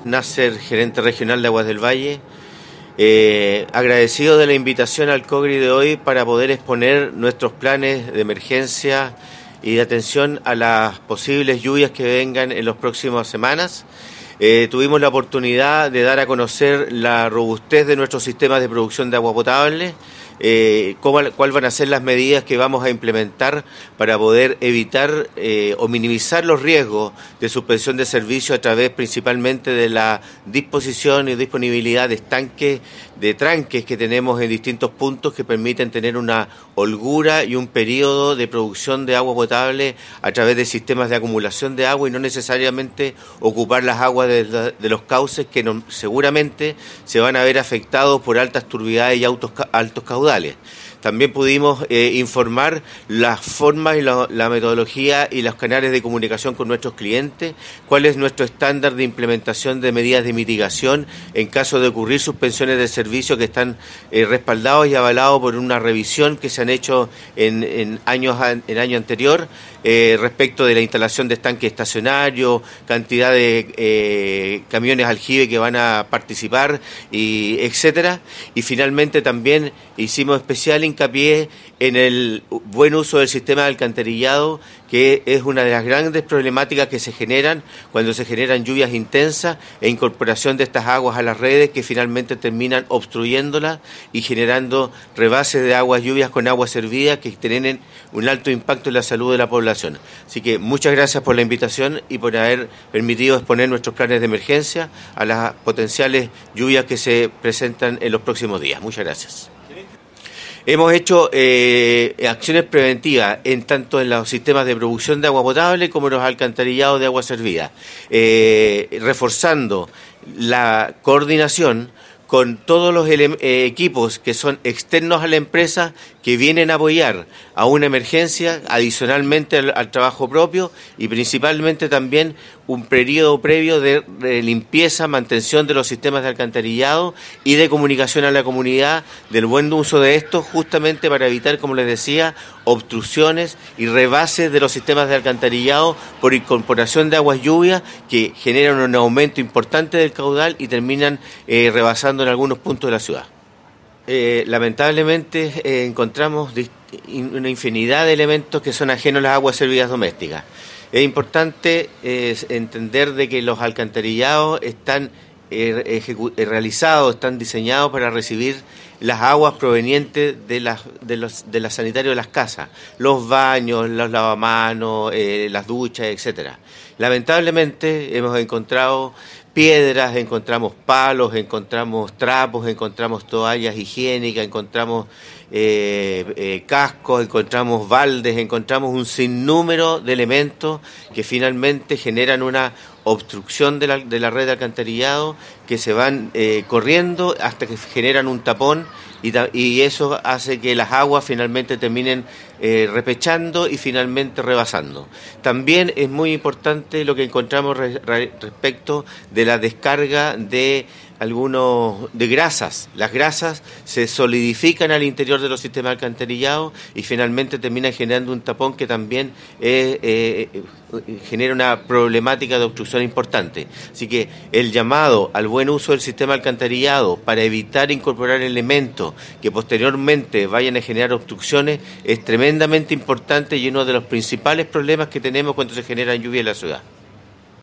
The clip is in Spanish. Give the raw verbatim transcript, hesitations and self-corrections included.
Nasser, gerente regional de Aguas del Valle. Eh, agradecido de la invitación al COGRI de hoy para poder exponer nuestros planes de emergencia y de atención a las posibles lluvias que vengan en las próximas semanas. Eh, tuvimos la oportunidad de dar a conocer la robustez de nuestros sistemas de producción de agua potable, eh, cuáles van a ser las medidas que vamos a implementar para poder evitar eh, o minimizar los riesgos de suspensión de servicio a través principalmente de la disposición y disponibilidad de estanques, de tranques que tenemos en distintos puntos que permiten tener una holgura y un periodo de producción de agua potable a través de sistemas de acumulación de agua y no necesariamente ocupar las aguas de, de los cauces que no, seguramente se van a ver afectados por altas turbidez y altos, altos caudales. También pudimos eh, informar las formas y la, la metodología y los canales de comunicación con nuestros clientes, cuál es nuestro estándar de implementación de medidas de mitigación en caso de ocurrir suspensiones de servicio que están eh, respaldados y avalados por una revisión que se han hecho en, en años en año anterior eh, respecto de la instalación de estanques estacionarios, cantidad de eh, camiones aljibe que van a participar, y etcétera. Y finalmente también hicimos especial hincapié en el buen uso del sistema de alcantarillado, que es una de las grandes problemáticas que se generan cuando se generan lluvias intensas e incorporación de estas aguas a las redes que finalmente terminan obstruyéndolas y generando rebases de aguas lluvias con agua servida que tienen un alto impacto en la salud de la población. Así que muchas gracias por la invitación y por haber permitido exponer nuestros planes de emergencia a las potenciales lluvias que se presentan en los próximos días. Muchas gracias. Hemos hecho eh, acciones preventivas en tanto en los sistemas de producción de agua potable como en los alcantarillados de agua servida, eh, reforzando la coordinación con todos los eh, equipos que son externos a la empresa que vienen a apoyar a una emergencia adicionalmente al, al trabajo propio y principalmente también un periodo previo de, de limpieza, mantención de los sistemas de alcantarillado y de comunicación a la comunidad del buen uso de estos justamente para evitar, como les decía, obstrucciones y rebases de los sistemas de alcantarillado por incorporación de aguas lluvias que generan un aumento importante del caudal y terminan eh, rebasando en algunos puntos de la ciudad. Eh, lamentablemente eh, encontramos una infinidad de elementos que son ajenos a las aguas servidas domésticas. Es importante eh, entender de que los alcantarillados están eh, eh, realizados, están diseñados para recibir las aguas provenientes de las de los de la sanitario de las casas, los baños, los lavamanos, eh, las duchas, etcétera. Lamentablemente hemos encontrado piedras, encontramos palos, encontramos trapos, encontramos toallas higiénicas, encontramos eh, eh, cascos, encontramos baldes, encontramos un sinnúmero de elementos que finalmente generan una obstrucción de la, de la red de alcantarillado que se van eh, corriendo hasta que generan un tapón y, y eso hace que las aguas finalmente terminen eh, repechando y finalmente rebasando. También es muy importante lo que encontramos re, re, respecto de la descarga de algunos de grasas. Las grasas se solidifican al interior de los sistemas alcantarillados y finalmente terminan generando un tapón que también eh, eh, genera una problemática de obstrucción importante. Así que el llamado al buen uso del sistema alcantarillado para evitar incorporar elementos que posteriormente vayan a generar obstrucciones es tremendamente importante y uno de los principales problemas que tenemos cuando se generan lluvias en la ciudad.